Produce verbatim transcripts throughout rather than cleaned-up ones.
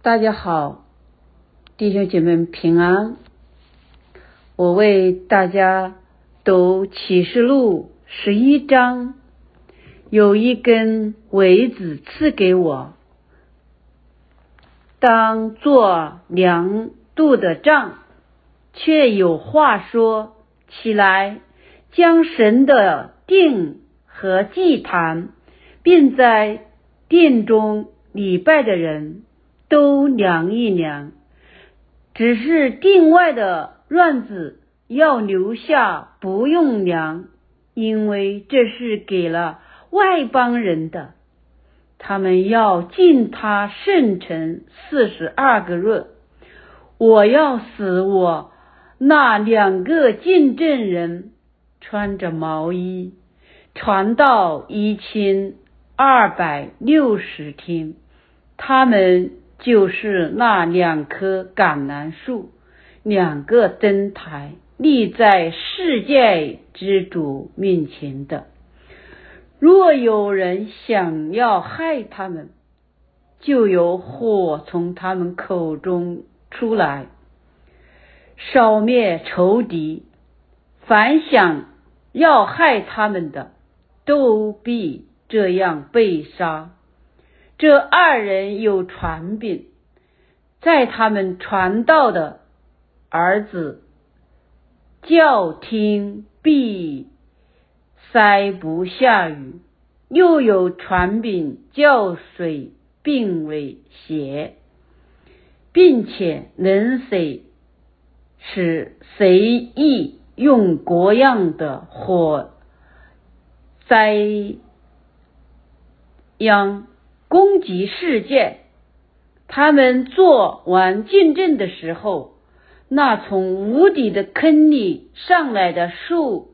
大家好，弟兄姐妹们平安。我为大家读启示录十一章。有一根苇子赐给我，当做量度的杖，却有话说，起来，将神的殿和祭坛，并在殿中礼拜的人都量一量，只是殿外的院子要留下，不用量，因为这是给了外邦人的。他们要进他圣城四十二个月。我要使我那两个见证人穿着毛衣，传道一千二百六十天。他们就是那两棵橄榄树，两个灯台，立在世界之主面前的。若有人想要害他们，就有火从他们口中出来，烧灭仇敌。凡想要害他们的，都必这样被杀。这二人有权柄，在他们传道的儿子叫天必塞不下雨，又有权柄叫水变为血，并且能谁使谁意用各样的火灾殃攻击世界。他们做完见证的时候，那从无底的坑里上来的兽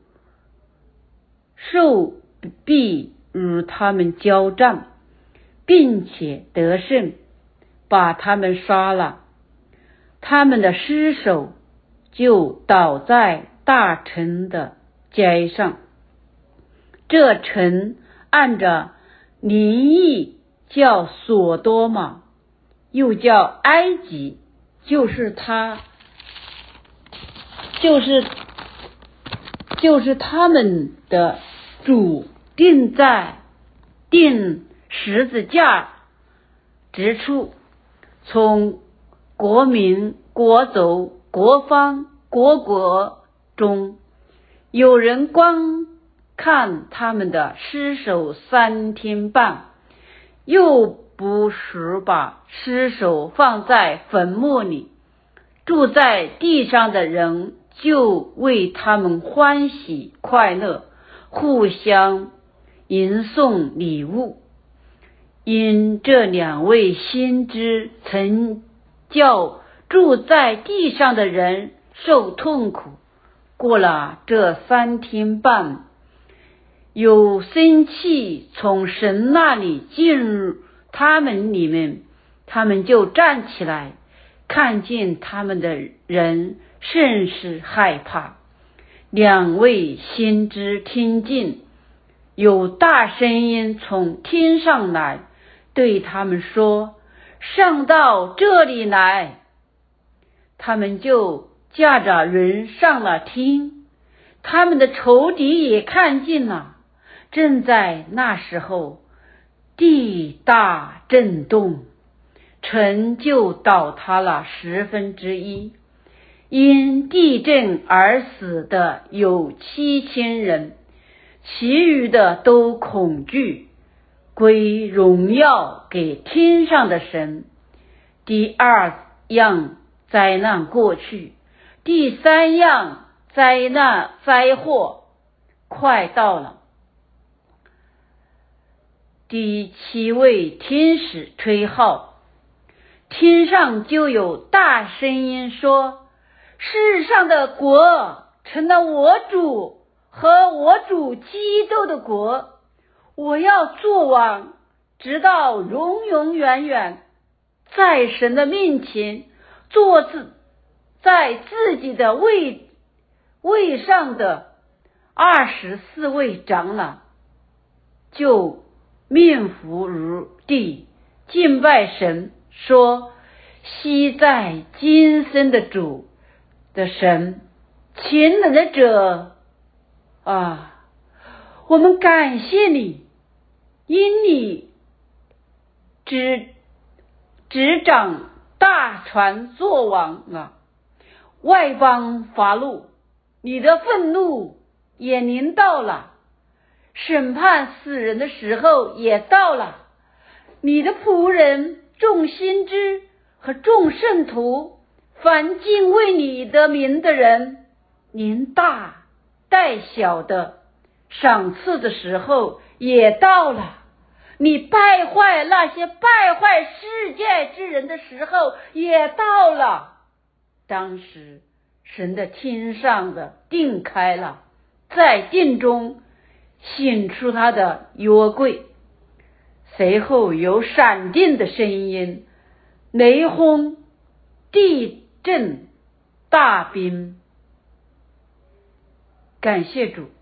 兽必与他们交战，并且得胜，把他们杀了。他们的尸首就倒在大城的街上。这城按着名义叫索多玛，又叫埃及，就是他就是就是他们的主钉在钉十字架之处。从国民、国族、国方、国国中，有人观看他们的尸首三天半，又不时把尸首放在坟墓里。住在地上的人就为他们欢喜快乐，互相迎送礼物。因这两位先知曾叫住在地上的人受痛苦，过了这三天半，有生气从神那里进入他们里面，他们就站起来，看见他们的人甚是害怕。两位先知听见有大声音从天上来，对他们说，上到这里来。他们就驾着人上了天。他们的仇敌也看见了。正在那时候，地大震动，城就倒塌了十分之一。因地震而死的有七千人，其余的都恐惧，归荣耀给天上的神。第二样灾难过去，第三样灾难灾祸快到了。第七位天使吹号，天上就有大声音说，世上的国成了我主和我主基督的国，我要做王，直到永永远远。在神的面前坐自在自己的位位上的二十四位长老，就面伏如地，敬拜神，说， 昔在今生的主的神，全能的者啊，我们感谢你，因你执执掌大船作王啊，外邦发怒，你的愤怒也临到了，审判死人的时候也到了，你的仆人众先知和众圣徒，凡敬畏你的名的人，连大带小的赏赐的时候也到了，你败坏那些败坏世界之人的时候也到了。当时神的天上的定开了，在定中显出他的约柜，随后有闪电的声音，雷轰、地震、大冰。感谢主。